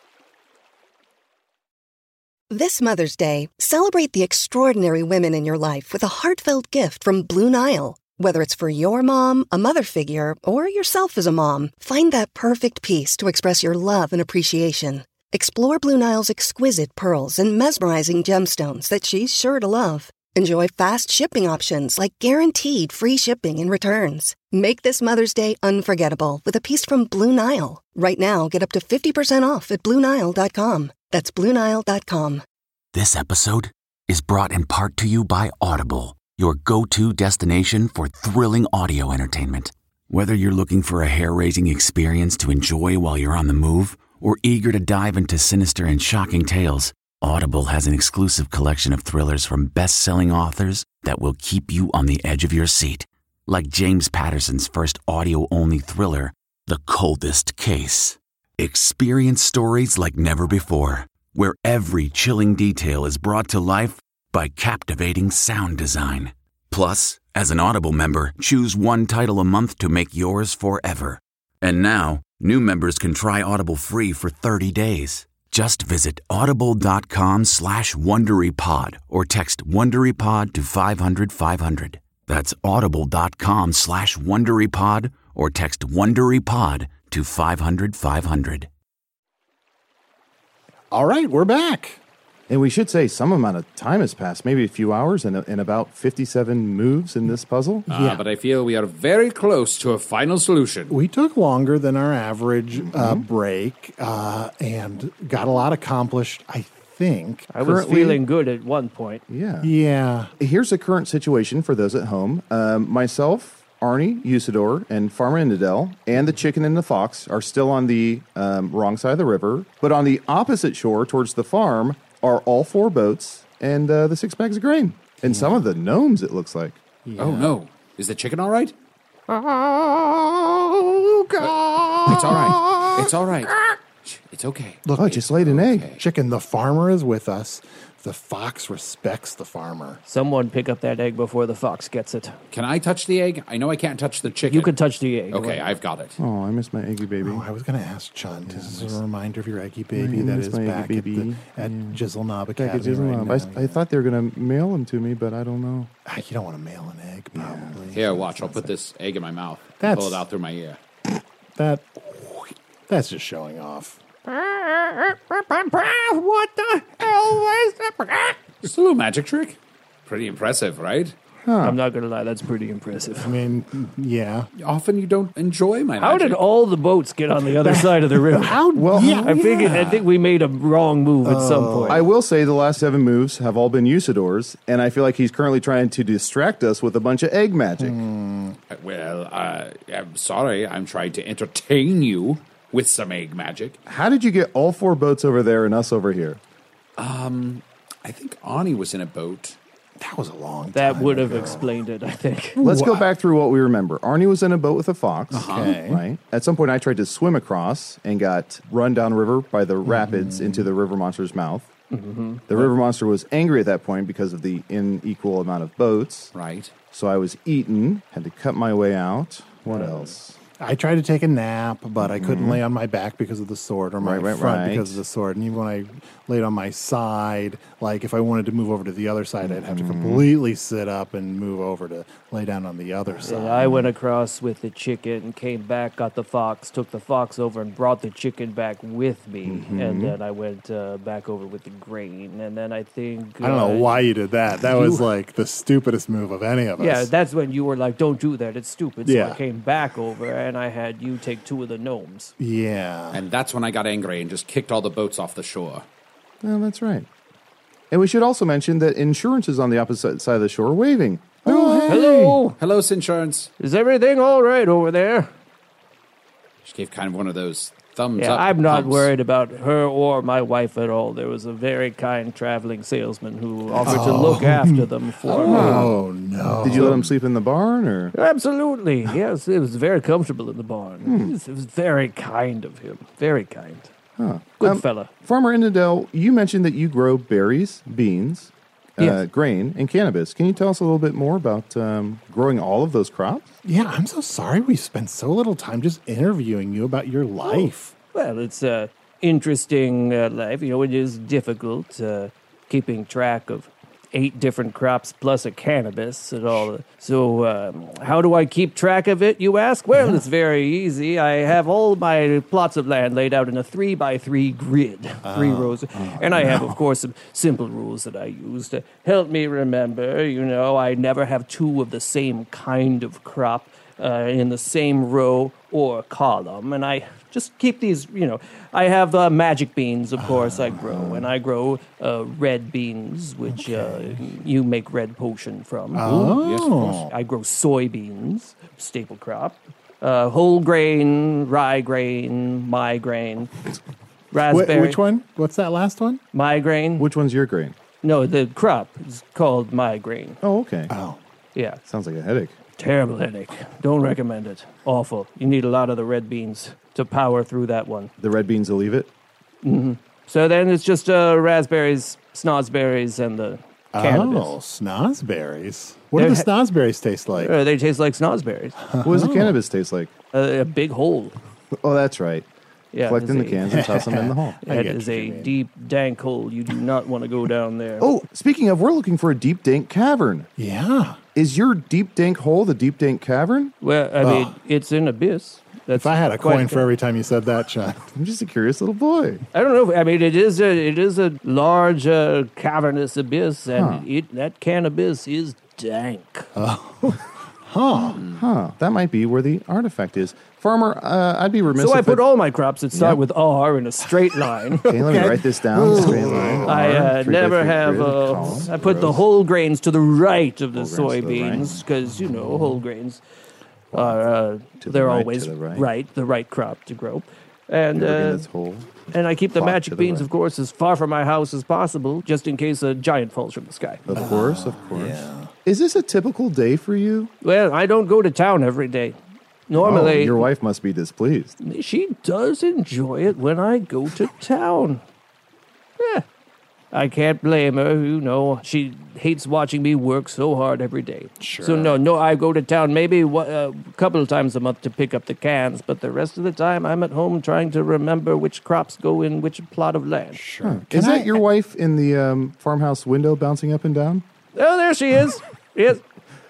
This Mother's Day, celebrate the extraordinary women in your life with a heartfelt gift from Blue Nile. Whether it's for your mom, a mother figure, or yourself as a mom, find that perfect piece to express your love and appreciation. Explore Blue Nile's exquisite pearls and mesmerizing gemstones that she's sure to love. Enjoy fast shipping options like guaranteed free shipping and returns. Make this Mother's Day unforgettable with a piece from Blue Nile. Right now, get up to 50% off at BlueNile.com. That's BlueNile.com. This episode is brought in part to you by Audible, your go-to destination for thrilling audio entertainment. Whether you're looking for a hair-raising experience to enjoy while you're on the move or eager to dive into sinister and shocking tales, Audible has an exclusive collection of thrillers from best-selling authors that will keep you on the edge of your seat. Like James Patterson's first audio-only thriller, The Coldest Case. Experience stories like never before, where every chilling detail is brought to life by captivating sound design. Plus, as an Audible member, choose one title a month to make yours forever. And now, new members can try Audible free for 30 days. Just visit audible.com/WonderyPod or text WonderyPod to 500-500. That's audible.com/WonderyPod or text WonderyPod to 500-500. All right, we're back. And we should say some amount of time has passed, maybe a few hours, and about 57 moves in this puzzle. But I feel we are very close to a final solution. We took longer than our average break and got a lot accomplished, I think. I was feeling good at one point. Yeah. Here's the current situation for those at home. Myself, Arnie, Usador, and Farmer Indadel, and the chicken and the fox are still on the wrong side of the river. But on the opposite shore, towards the farm, are all 4 boats and the 6 bags of grain. And some of the gnomes, it looks like. Yeah. Oh, no. Is the chicken all right? Oh, God. It's all right. It's all right. It's okay. Look, I just laid an egg. Chicken, the farmer is with us. The fox respects the farmer. Someone pick up that egg before the fox gets it. Can I touch the egg? I know I can't touch the chicken. You can touch the egg. Okay, I've got it. Oh, I miss my eggy baby. Oh, I was going to ask Chunt. This is a reminder of your eggy baby that is back at Jizzle Knob Academy right now. I thought they were going to mail them to me, but I don't know. You don't want to mail an egg, probably. Here, watch. I'll put this egg in my mouth. Pull it out through my ear. That's just showing off. What the hell was that? It's a little magic trick. Pretty impressive, right? I'm not going to lie, that's pretty impressive. I mean, yeah. Often you don't enjoy my magic. How did all the boats get on the other side of the river? I think we made a wrong move at some point. I will say the last 7 moves have all been Usador's, and I feel like he's currently trying to distract us with a bunch of egg magic. Well, I'm sorry. I'm trying to entertain you with some egg magic. How did you get all 4 boats over there and us over here? I think Ani was in a boat. That was a long time That would have ago. explained it, I think. Let's go back through what we remember. Arnie was in a boat with a fox. Okay. Right. At some point, I tried to swim across and got run down river by the rapids into the river monster's mouth. The river monster was angry at that point because of the unequal amount of boats. Right. So I was eaten, had to cut my way out. What else? I tried to take a nap, but I couldn't lay on my back because of the sword, or my front because of the sword. And even when I laid on my side, like if I wanted to move over to the other side, I'd have to completely sit up and move over to lay down on the other side. And I went across with the chicken, came back, got the fox, took the fox over and brought the chicken back with me. And then I went back over with the grain. And then I think... I don't know why you did that. That was like the stupidest move of any of us. Yeah, that's when you were like, don't do that, it's stupid. So Yeah. I came back over and I had you take 2 of the gnomes. Yeah. And that's when I got angry and just kicked all the boats off the shore. Oh, that's right. And we should also mention that insurance is on the opposite side of the shore waving. Oh, hey. Hello! Hello, Insurance. Is everything all right over there? She gave kind of one of those thumbs Yeah, up. I'm not pumps. worried about her or my wife at all. There was a very kind traveling salesman who offered to look after them for me. Oh, no. Did you let him sleep in the barn, or? Absolutely. Yes, it was very comfortable in the barn. It was very kind of him. Very kind. Good fella. Farmer Indadel, you mentioned that you grow berries, beans, grain, and cannabis. Can you tell us a little bit more about growing all of those crops? Yeah, I'm so sorry we spent so little time just interviewing you about your life. Well, it's an interesting life. You know, it is difficult keeping track of 8 different crops plus a cannabis and all. So how do I keep track of it, you ask? Well, it's very easy. I have all my plots of land laid out in a 3x3 grid, 3 rows. And I have, of course, some simple rules that I use to help me remember. You know, I never have 2 of the same kind of crop in the same row or column. And I just keep these, you know, I have magic beans, of course, I grow. And I grow red beans, which you make red potion from. Oh. Yes, of course. I grow soybeans, staple crop. Whole grain, rye grain, my grain, raspberry. Which one? What's that last one? My grain. Which one's your grain? No, the crop is called my grain. Oh, okay. Oh. Yeah. Sounds like a headache. Terrible headache. Don't recommend it. Awful. You need a lot of the red beans to power through that one. The red beans will leave it? So then it's just raspberries, snozberries, and the cannabis. Oh, snozberries. What do the snozberries taste like? They taste like snozberries. What does the cannabis taste like? A big hole. Oh, that's right. Yeah, Collect in the it's cans and toss them in the hole. That get is what a you mean. deep, dank hole. You do not want to go down there. Oh, speaking of, we're looking for a deep, dank cavern. Yeah. Is your deep, dank hole the deep, dank cavern? Well, I mean, it's an abyss. That's If I had a quite coin for every time you said that, Sean. I'm just a curious little boy. I don't know. I mean, it is a large cavernous abyss, and that cannabis is dank. That might be where the artifact is. Farmer, I'd be remiss So I if put all my crops that start with R in a straight line. Okay, let me write this down. Straight line. I R, 3 by never 3 have. grid, column, I put the rows. whole grains to the right of the Whole grains to the right. soybeans because whole grains are To the they're right, always to the right. the right crop to grow, and Everything that's whole. and I keep the plot magic to the beans, right. of course, as far from my house as possible, just in case a giant falls from the sky. Of course, of course. Is this a typical day for you? Well, I don't go to town every day. Normally, Oh, your wife must be displeased. she does enjoy it when I go to town. Yeah. I can't blame her, She hates watching me work so hard every day. Sure. So, no, I go to town maybe a couple of times a month to pick up the cans, but the rest of the time I'm at home trying to remember which crops go in which plot of land. Sure. Is that your wife in the farmhouse window bouncing up and down? Oh, there she is. Yes.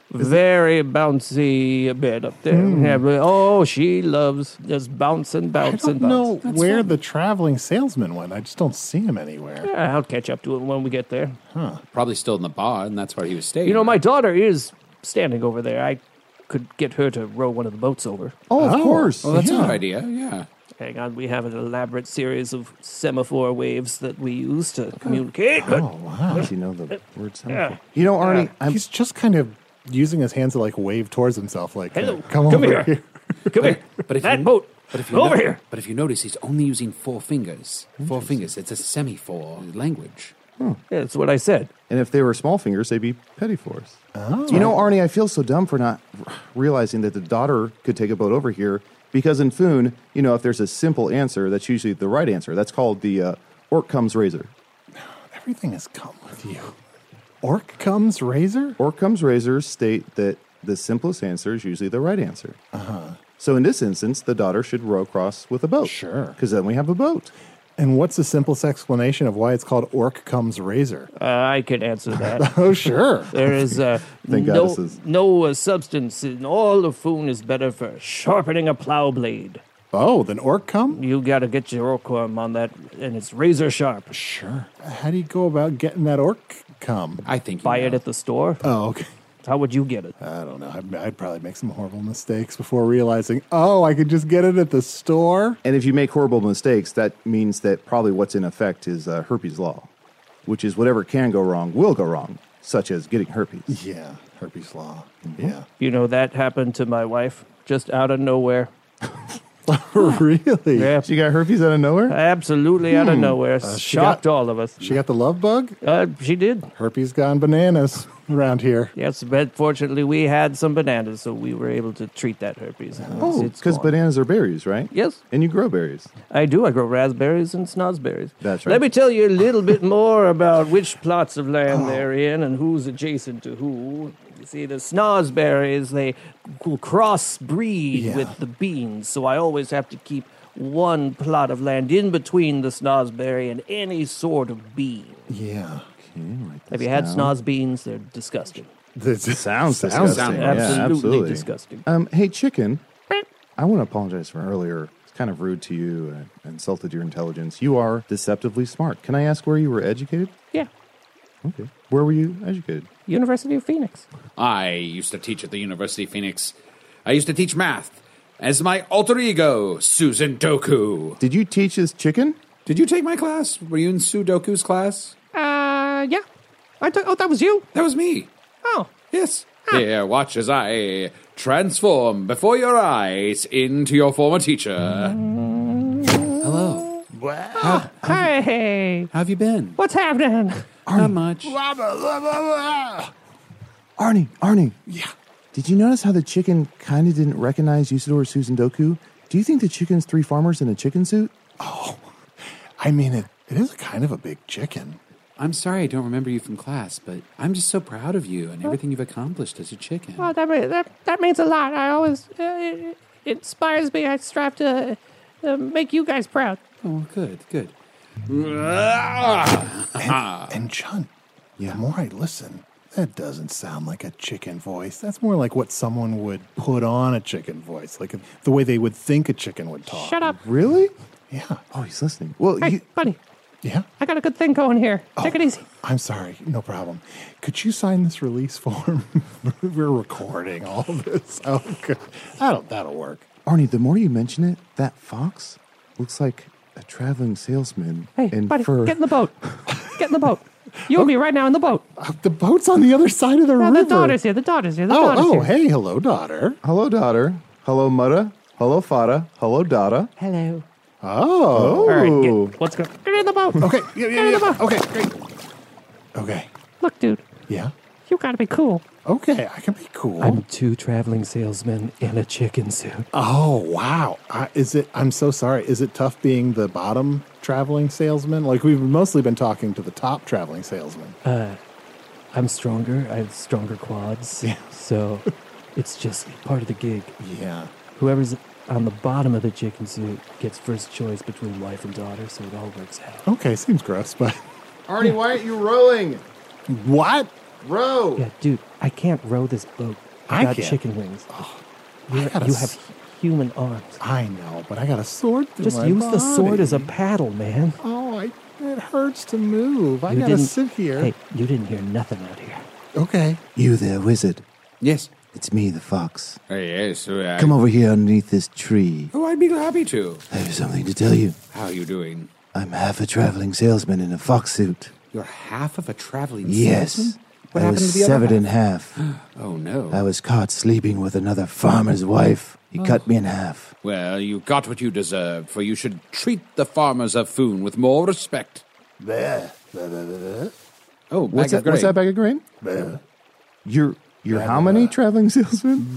Very bouncy bed up there. Yeah, but, she loves just bounce and I bounce don't and bounce. know where the traveling salesman went. I just don't see him anywhere. Yeah, I'll catch up to it when we get there. Probably still in the bar, and that's where he was staying. My daughter is standing over there. I could get her to row one of the boats over. Oh, of course. Oh, that's a Yeah. good idea. Yeah. Hang on, we have an elaborate series of semaphore waves that we use to communicate. But Does he know the word semaphore? You know, Arnie, He's just kind of using his hands to like wave towards himself, like, Hello, come come over here. Come here. But if That you, boat. But if you Over no- here. But if you notice, he's only using 4 fingers. 4 fingers. It's a semaphore language. Yeah, that's what I said. and if they were small fingers, they'd be pettifours. Oh. You know, Arnie, I feel so dumb for not realizing that the daughter could take a boat over here because in Foon, if there's a simple answer, that's usually the right answer. That's called the Orc Comes Razor. Everything has come with you. Orc comes razor? Orc Comes Razor state that the simplest answer is usually the right answer. So in this instance, the daughter should row across with a boat. Sure. Because then we have a boat. And what's the simplest explanation of why it's called Orc comes razor? I can answer that. Oh, sure. There is Thank goddesses. no substance in all of Foon is better for sharpening a plow blade. Oh, then Orc come? You got to get your orcworm on that, and it's razor sharp. Sure. How do you go about getting that Orc come? I think you Buy know. it at the store. Oh, okay. How would you get it? I don't know. I'd probably make some horrible mistakes before realizing, I could just get it at the store. And if you make horrible mistakes, that means that probably what's in effect is herpes law, which is whatever can go wrong will go wrong, such as getting herpes. Yeah, herpes law. Yeah. That happened to my wife just out of nowhere. Really? Yeah, She got herpes out of nowhere? absolutely out of nowhere. she Shocked got- all of us. She got the love bug? She did. Herpes gone bananas around here. Yes, but fortunately we had some bananas, so we were able to treat that herpes. Oh, It's because gone. bananas are berries, right? Yes, And you grow berries. I do. I grow raspberries and snozberries. That's right. Let me tell you a little bit more about which plots of land they're in and who's adjacent to who. You see, the snozberries, they will crossbreed with the beans, so I always have to keep one plot of land in between the snozberry and any sort of bean. Yeah. Have you had snoz beans? They're disgusting. This Sounds disgusting. Yeah, Absolutely disgusting. Hey, Chicken, I want to apologize for earlier. It's kind of rude to you and insulted your intelligence. You are deceptively smart. Can I ask where you were educated? Yeah. Okay. Where were you educated? University of Phoenix. I used to teach at the University of Phoenix. I used to teach math as my alter ego, Susan Doku. Did you teach this chicken? Did you take my class? Were you in Sudoku's class? Yeah. That was you? That was me. Oh. Yes. Here, watch as I transform before your eyes into your former teacher. Hello. Hey. How have you been? What's happening? Not much. Arnie. Yeah. Did you notice how the chicken kind of didn't recognize Usador Susandoku? Do you think the chicken's 3 farmers in a chicken suit? Oh, I mean, it is kind of a big chicken. I'm sorry I don't remember you from class, but I'm just so proud of you and everything you've accomplished as a chicken. Well, that means a lot. I always it inspires me. I strive to make you guys proud. Oh, good. And Chunt, the more I listen, that doesn't sound like a chicken voice. That's more like what someone would put on a chicken voice, like the way they would think a chicken would talk. Shut up. Really? Yeah. Oh, he's listening. Well, Hey, buddy, Yeah? I got a good thing going here. Take it easy. I'm sorry. No problem. Could you sign this release form? We're recording all of this. Oh, good. That'll work. Arnie, the more you mention it, that fox looks like a traveling salesman Hey, in buddy, fur. get in the boat. Get in the boat. You and me right now in the boat. The boat's on the other side of the river. The daughter's here. The daughter's here. Hey, hello, daughter. Hello, daughter. Hello, mudda. Hello, fada. Hello, dada. Hello. Oh. All right, let's go. Get in the boat. Okay. Get in the boat. Okay, great. Okay. Look, dude, Yeah. you gotta be cool. Okay, I can be cool. I'm 2 traveling salesmen in a chicken suit. Oh, wow. I'm so sorry. Is it tough being the bottom traveling salesman? Like, we've mostly been talking to the top traveling salesman. I'm stronger. I have stronger quads. Yeah. So it's just part of the gig. Yeah. Whoever's on the bottom of the chicken suit gets first choice between wife and daughter, so it all works out. Okay, seems gross, but... Arnie, why aren't you rowing? What? Row. Yeah, dude, I can't row this boat. I I got can't. chicken wings. I gotta You s- have human arms. I know, but I got a sword through Just my use the sword as a body. paddle, man. Oh, it hurts to move. I You gotta didn't- sit here. Hey, you didn't hear nothing out here. Okay. You there, wizard. Yes. It's me, the fox. Yes. Come over here underneath this tree. Oh, I'd be happy to. I have something to tell you. How are you doing? I'm half a traveling salesman in a fox suit. You're half of a traveling Yes. salesman? What I happened was to the other severed in half? half. Oh, no. I was caught sleeping with another farmer's wife. He cut me in half. Well, you got what you deserved, for you should treat the farmers of Foon with more respect. Oh, What's that? What's that bag of grain? You're how many traveling salesmen?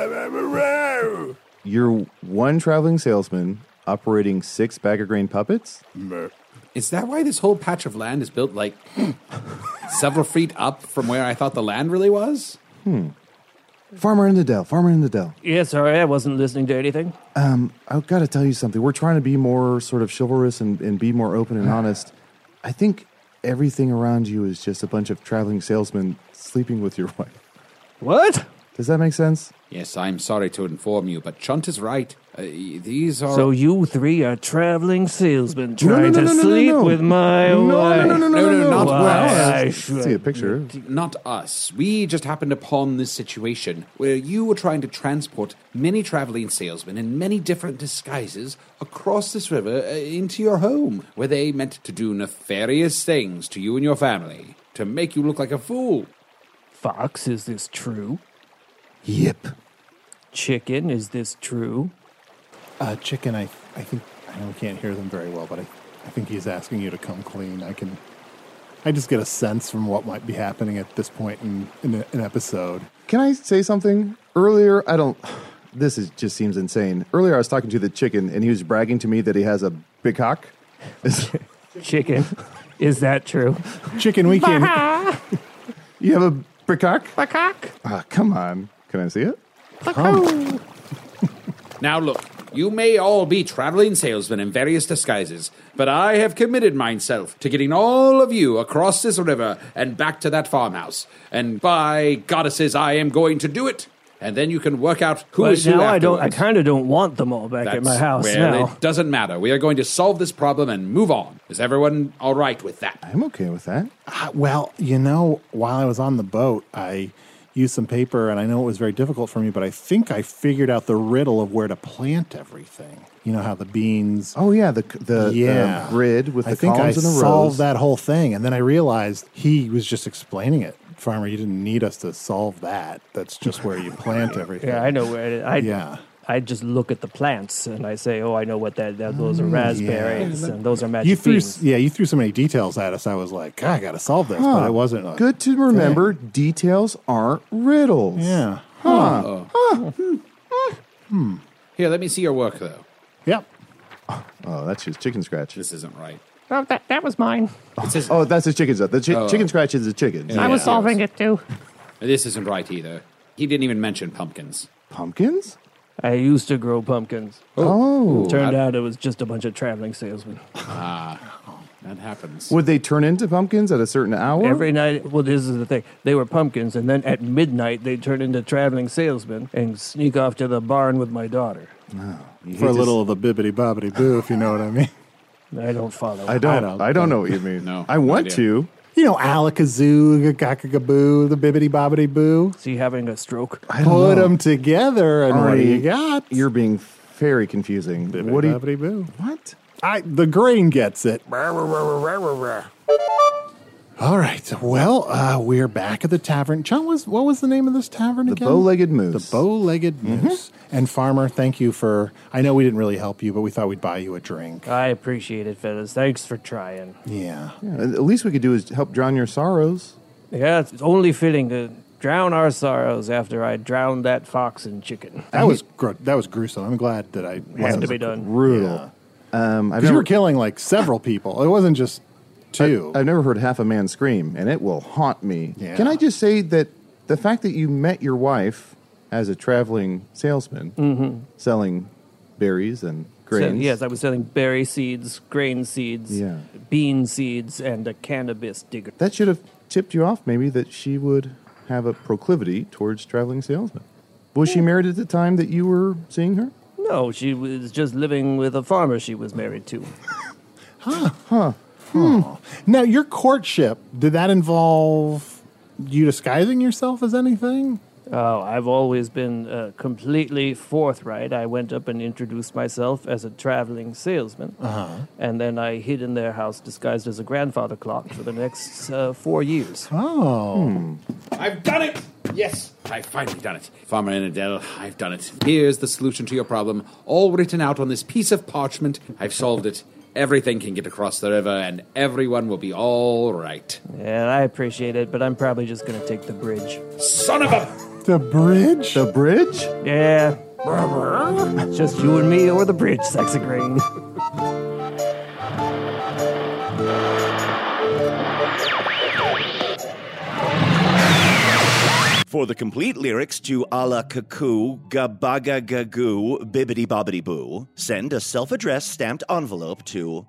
You're one traveling salesman operating 6 bag of grain puppets? Is that why this whole patch of land is built like several feet up from where I thought the land really was? Farmer in the Dell. Yeah, sorry, I wasn't listening to anything. I've got to tell you something. We're trying to be more sort of chivalrous and be more open and honest. I think everything around you is just a bunch of traveling salesmen sleeping with your wife. What? Does that make sense? Yes, I'm sorry to inform you, but Chunt is right. These are... So you 3 are traveling salesmen trying to sleep with my wife. No, not Why, us. See a picture. Not us. We just happened upon this situation where you were trying to transport many traveling salesmen in many different disguises across this river into your home, where they meant to do nefarious things to you and your family, to make you look like a fool. Fox, is this true? Yep. Chicken, is this true? Chicken, I think, I know we can't hear them very well, but I think he's asking you to come clean. I just get a sense from what might be happening at this point in an episode. Can I say something? Earlier, just seems insane. Earlier, I was talking to the chicken, and he was bragging to me that he has a big cock. Chicken, is that true? Chicken, we can't... You have a big cock? Cock. Come on. Can I see it? Now look, you may all be traveling salesmen in various disguises, but I have committed myself to getting all of you across this river and back to that farmhouse. And by goddesses, I am going to do it. And then you can work out who is who now afterwards. I kind of don't want them all back at my house well, now. it doesn't matter. We are going to solve this problem and move on. Is everyone all right with that? I'm okay with that. Well, while I was on the boat, I used some paper, and I know it was very difficult for me, but I think I figured out the riddle of where to plant everything. You know how the beans... Oh, yeah, the grid with the columns and the rows. I solved that whole thing, and then I realized he was just explaining it. Farmer, you didn't need us to solve that. That's just where you plant everything. Yeah, I know where it is. Yeah. I just look at the plants and I say, "Oh, I know what that those are raspberries and those are magic You threw beans." you threw so many details at us. I was like, God, I got to solve this, but it wasn't. Good to remember, details aren't riddles. Yeah. Here, let me see your work, though. Yep. Oh, that's his chicken scratch. This isn't right. Oh, that was mine. Oh, that's his chicken stuff. The chicken scratch is the chicken. Yeah. I was solving it too. This isn't right either. He didn't even mention pumpkins. Pumpkins? I used to grow pumpkins. Oh. Turned out it was just a bunch of traveling salesmen. That happens. Would they turn into pumpkins at a certain hour? Every night, well, this is the thing. They were pumpkins, and then at midnight, they'd turn into traveling salesmen and sneak off to the barn with my daughter. For a little of the bibbity-bobbity-boo, if you know what I mean. I don't follow. I don't know what you mean. No, I want idea. to. You know, alakazoo, gakagaboo, the bibbity-bobbity-boo. Is he having a stroke? Put them together, and what do you got? You're being very confusing. What do you... Bibbity-bobbity-boo. What? The grain gets it. All right. Well, we're back at the tavern. John, what was the name of this tavern again? The Bow-Legged Moose. The Bow-Legged Moose. And Farmer, thank you for... I know we didn't really help you, but we thought we'd buy you a drink. I appreciate it, fellas. Thanks for trying. Yeah. At least we could do is help drown your sorrows. Yeah, it's only fitting to drown our sorrows after I drowned that fox and chicken. That was gruesome. I'm glad that I Had to be done. Brutal. Because you were killing like several people. It wasn't just two. I've never heard half a man scream, and it will haunt me. Yeah. Can I just say that the fact that you met your wife as a traveling salesman selling berries and grains. Yes, I was selling berry seeds, grain seeds, bean seeds, and a cannabis digger. That should have tipped you off maybe that she would have a proclivity towards traveling salesmen. Was she married at the time that you were seeing her? No, she was just living with a farmer she was married to. Now, your courtship, did that involve you disguising yourself as anything? Oh, I've always been completely forthright. I went up and introduced myself as a traveling salesman, and then I hid in their house disguised as a grandfather clock for the next 4 years. Oh. I've done it! Yes, I've finally done it. Farmer Inadel, I've done it. Here's the solution to your problem, all written out on this piece of parchment. I've solved it. Everything can get across the river, and everyone will be all right. Yeah, I appreciate it, but I'm probably just going to take the bridge. Son of a... The bridge? The bridge? Yeah. Just you and me or the bridge, sexy grain. For the complete lyrics to A La Cuckoo, Gabaga Gagoo, Bibbidi Bobbidi Boo, send a self-addressed stamped envelope to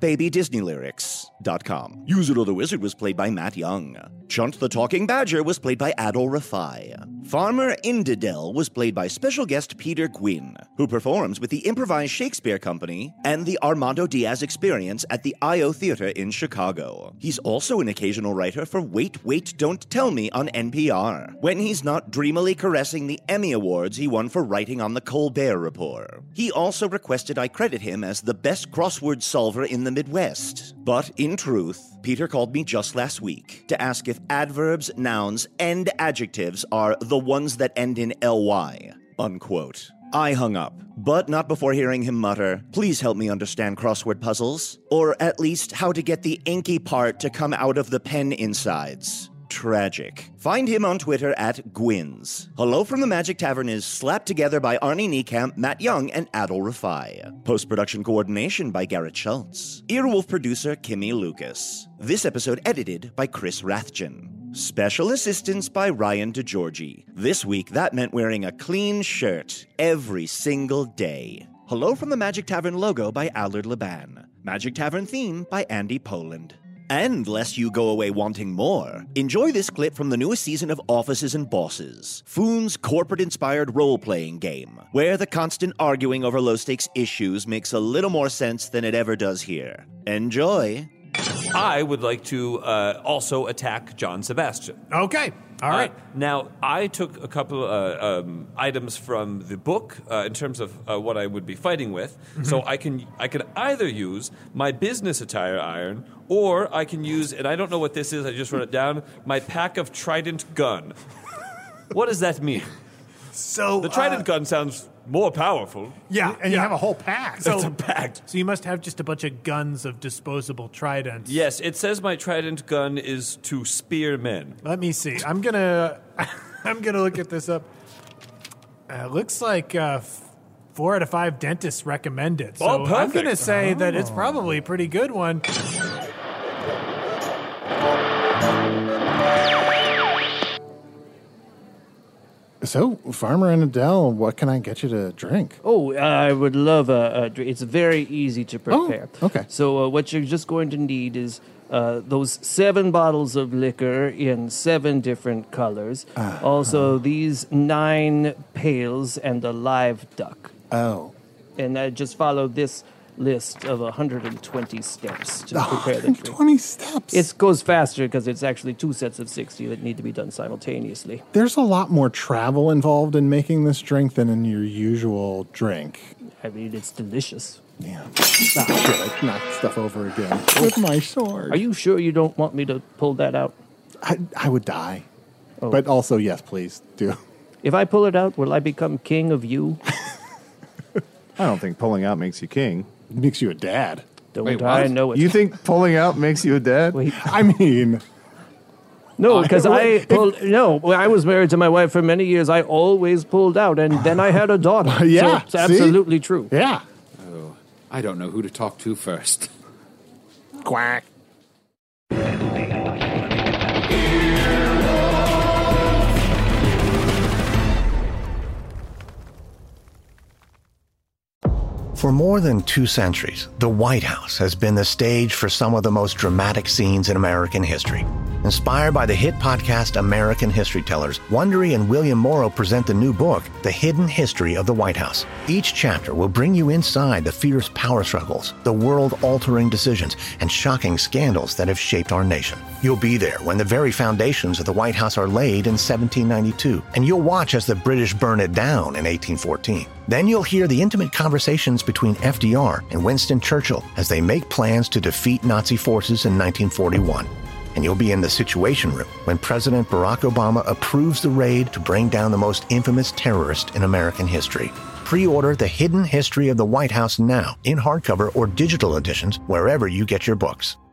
drunkbabydisneylyrics.com. Usador the Wizard was played by Matt Young. Chunt the Talking Badger was played by Adol Rafai. Farmer Indidel was played by special guest Peter Gwynn, who performs with the Improvised Shakespeare Company and the Armando Diaz Experience at the I.O. Theater in Chicago. He's also an occasional writer for Wait, Wait, Don't Tell Me on NPR, when he's not dreamily caressing the Emmy Awards he won for writing on the Colbert Report. He also requested I credit him as the best crossword solver in the Midwest. But in truth, Peter called me just last week to ask if adverbs, nouns, and adjectives are the ones that end in ly, unquote. I hung up, but not before hearing him mutter, "Please help me understand crossword puzzles," or at least how to get the inky part to come out of the pen insides. Tragic. Find him on Twitter at Gwynns. Hello from the Magic Tavern is slapped together by Arnie Niekamp, Matt Young, and Adol Rafai. Post-production coordination by Garrett Schultz. Earwolf producer Kimmy Lucas. This episode edited by Chris Rathjen. Special assistance by Ryan DeGiorgi. This week, that meant wearing a clean shirt every single day. Hello from the Magic Tavern logo by Allard Laban. Magic Tavern theme by Andy Poland. And lest you go away wanting more, enjoy this clip from the newest season of Offices and Bosses, Foon's corporate-inspired role-playing game, where the constant arguing over low-stakes issues makes a little more sense than it ever does here. Enjoy! I would like to also attack John Sebastian. Okay. All right. Now, I took a couple items from the book in terms of what I would be fighting with. Mm-hmm. So I can either use my business attire iron, or I can use, and I don't know what this is, I just wrote it down, my pack of Trident gun. What does that mean? So the Trident gun sounds more powerful. Yeah, and you have a whole pack. So, it's a pack. So you must have just a bunch of guns of disposable tridents. Yes, it says my Trident gun is to spear men. Let me see. I'm gonna look at this up. Looks like 4 out of 5 dentists recommend it. So Oh, I'm going to perfect. say that it's probably a pretty good one. So, Farmer and Adele, what can I get you to drink? Oh, I would love a drink. It's very easy to prepare. Okay. So what you're just going to need is those 7 bottles of liquor in 7 different colors. Also, these 9 pails and a live duck. Oh. And just follow this list of 120 steps to prepare the drink. 20 steps. It goes faster because it's actually 2 sets of 60 that need to be done simultaneously. There's a lot more travel involved in making this drink than in your usual drink. I mean, it's delicious. Yeah. Shit, I knocked stuff over again with my sword. Are you sure you don't want me to pull that out? I would die. Oh. But also, yes, please do. If I pull it out, will I become king of you? I don't think pulling out makes you king. It makes you a dad. Don't Wait, I what? know it? You think pulling out makes you a dad? Wait. I mean, No, because I pulled. No, when I was married to my wife for many years. I always pulled out, and then I had a daughter. Yeah, so it's see? absolutely true. yeah. Oh, I don't know who to talk to first. Quack. For more than 2 centuries, the White House has been the stage for some of the most dramatic scenes in American history. Inspired by the hit podcast American History Tellers, Wondery and William Morrow present the new book, The Hidden History of the White House. Each chapter will bring you inside the fierce power struggles, the world-altering decisions, and shocking scandals that have shaped our nation. You'll be there when the very foundations of the White House are laid in 1792, and you'll watch as the British burn it down in 1814. Then you'll hear the intimate conversations between FDR and Winston Churchill as they make plans to defeat Nazi forces in 1941. And you'll be in the Situation Room when President Barack Obama approves the raid to bring down the most infamous terrorist in American history. Pre-order The Hidden History of the White House now in hardcover or digital editions wherever you get your books.